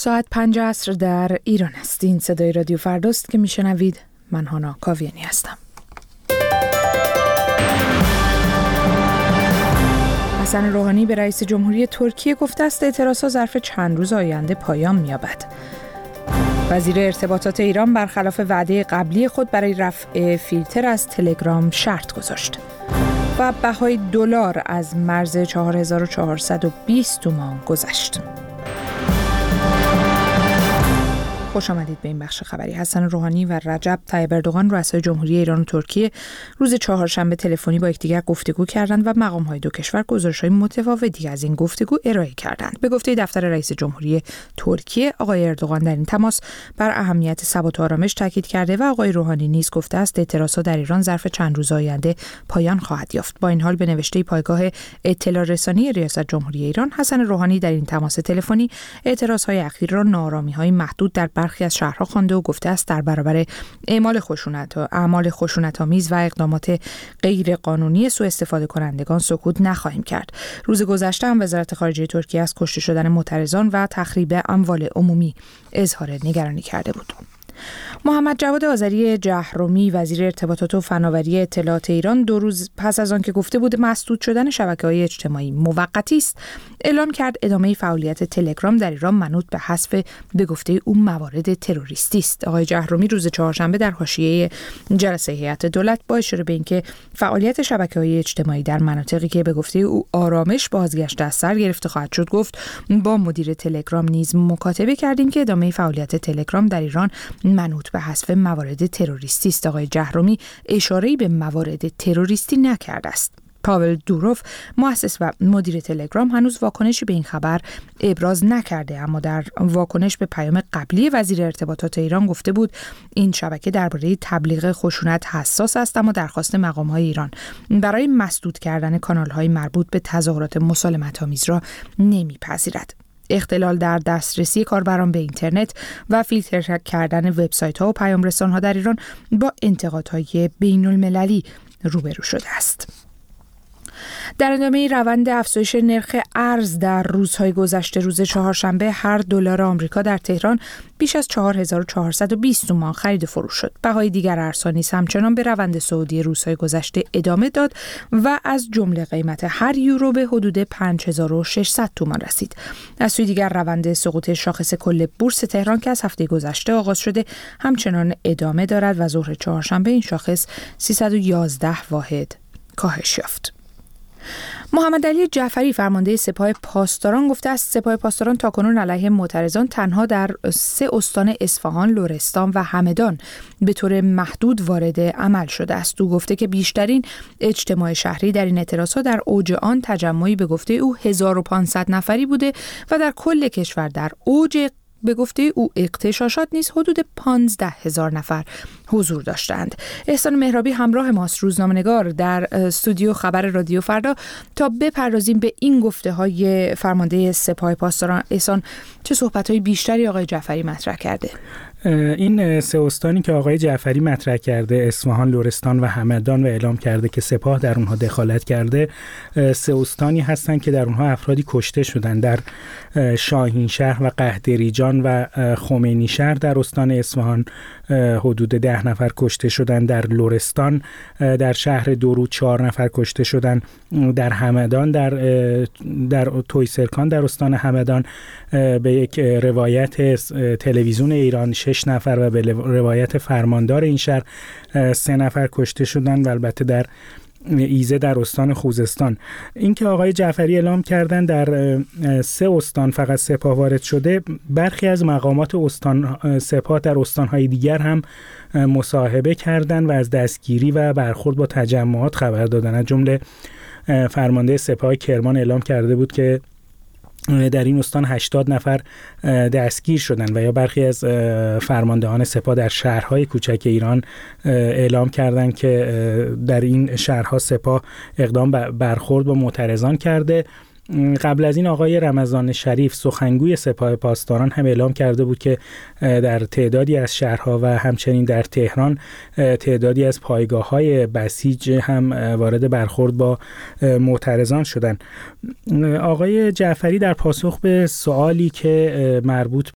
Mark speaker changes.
Speaker 1: ساعت 5 عصر در ایران است. این صدای رادیو فرداست که میشنوید. من هانا کاویانی هستم. حسن روحانی به رئیس جمهوری ترکیه گفته است اعتراضات ظرف چند روز آینده پایان می‌یابد. وزیر ارتباطات ایران برخلاف وعده قبلی خود برای رفع فیلتر از تلگرام شرط گذاشت. و بهای دلار از مرز 4420 تومان گذشت. خوش آمدید به این بخش خبری. حسن روحانی و رجب طیب اردوغان رؤسای جمهوری ایران و ترکیه روز چهارشنبه تلفنی با یکدیگر گفتگو کردند و مقام‌های دو کشور گزارش‌های متفاوتی از این گفتگو ارائه کردند. به گفته دفتر رئیس جمهوری ترکیه، آقای اردوغان در این تماس بر اهمیت ثبات و آرامش تاکید کرده و آقای روحانی نیز گفته است اعتراضات در ایران ظرف چند روز آینده پایان خواهد یافت. با این حال به نوشته پایگاه اطلاع رسانی ریاست جمهوری ایران، حسن روحانی در این تماس تلفنی اعتراض‌های اخیر را ناآرامی‌های محدود در برخی از شهرها خوانده و گفته است در برابر اعمال خشونت‌آمیز و اقدامات غیر قانونی سوء استفاده کنندگان سکوت نخواهیم کرد. روز گذشته هم وزارت خارجه ترکیه از کشته شدن معترضان و تخریب اموال عمومی اظهار نگرانی کرده بود. محمد جواد آذری جهرومی وزیر ارتباطات و فناوری اطلاعات ایران 2 روز پس از آن که گفته بود مسدود شدن شبکه‌های اجتماعی موقتی است، اعلام کرد ادامه فعالیت تلگرام در ایران منوط به حذف به گفته او موارد تروریستی است. آقای جهرومی روز چهارشنبه در حاشیه جلسه هیئت دولت با اشاره به اینکه فعالیت شبکه‌های اجتماعی در مناطقی که به گفته او آرامش بازگشته از سر گرفته خواهد شد گفت با مدیر تلگرام نیز مکاتبه کردیم که ادامه فعالیت تلگرام در ایران منوط به حذف موارد تروریستی است. آقای جهرومی اشاره‌ای به موارد تروریستی نکرده است. پاول دوروف مؤسس و مدیر تلگرام هنوز واکنشی به این خبر ابراز نکرده، اما در واکنش به پیام قبلی وزیر ارتباطات ایران گفته بود این شبکه درباره تبلیغ خشونت حساس است، اما درخواست مقام‌های ایران برای مسدود کردن کانال‌های مربوط به تظاهرات مسالمت‌آمیز را نمی‌پذیرد. اختلال در دسترسی کاربران به اینترنت و فیلتر کردن وبسایت‌ها و پیام‌رسان‌ها در ایران با انتقادهای بین‌المللی روبرو شده است. در ادامه روند افزایش نرخ ارز در روزهای گذشته، روز چهارشنبه هر دلار آمریکا در تهران بیش از 4420 تومان خرید و فروش شد. بهای دیگر ارزها نیز همچنان به روند صعودی روزهای گذشته ادامه داد و از جمله قیمت هر یورو به حدود 5600 تومان رسید. از سوی دیگر روند سقوط شاخص کل بورس تهران که از هفته گذشته آغاز شده همچنان ادامه دارد و ظهر چهارشنبه این شاخص 311 واحد کاهش یافت. محمد علی جعفری فرمانده سپاه پاسداران گفته است سپاه پاسداران تاکنون علیه معترضان تنها در 3 استان اصفهان، لرستان و همدان به طور محدود وارد عمل شده است. او گفته که بیشترین اجتماع شهری در این اعتراضات در اوج آن تجمعی به گفته او 1500 نفری بوده و در کل کشور در اوج به گفته او اغتشاشات نیز حدود 15000 نفر حضور داشتند. احسان مهرابی همراه ماست، روزنامه‌نگار در استودیو خبر رادیو فردا، تا بپردازیم به این گفته‌های فرمانده سپاه پاسداران. احسان، چه صحبت‌های بیشتری آقای جعفری مطرح کرده؟
Speaker 2: این 3 استانی که آقای جعفری مطرح کرده، اصفهان، لرستان و همدان، و اعلام کرده که سپاه در اونها دخالت کرده، 3 استانی هستند که در اونها افرادی کشته شدند. در شاهین شهر و قهدریجان و خمینی شهر در استان اصفهان حدود 10 نفر کشته شدند. در لرستان در شهر درود 4 نفر کشته شدند. در همدان در تویسرکان در استان همدان به یک روایت تلویزیون ایران 6 نفر و به روایت فرماندار این شهر 3 نفر کشته شدند. و البته در ایزه در استان خوزستان. این که آقای جعفری اعلام کردن در 3 استان فقط سپاه وارد شده، برخی از مقامات سپاه در استانهای دیگر هم مصاحبه کردند و از دستگیری و برخورد با تجمعات خبر دادند. از جمله فرمانده سپاه کرمان اعلام کرده بود که در این استان 80 نفر دستگیر شدند و یا برخی از فرماندهان سپاه در شهرهای کوچک ایران اعلام کردند که در این شهرها سپاه اقدام برخورد با معترضان کرده. قبل از این آقای رمضان شریف سخنگوی سپاه پاسداران هم اعلام کرده بود که در تعدادی از شهرها و همچنین در تهران تعدادی از پایگاه‌های بسیج هم وارد برخورد با معترضان شدند. آقای جعفری در پاسخ به سوالی که مربوط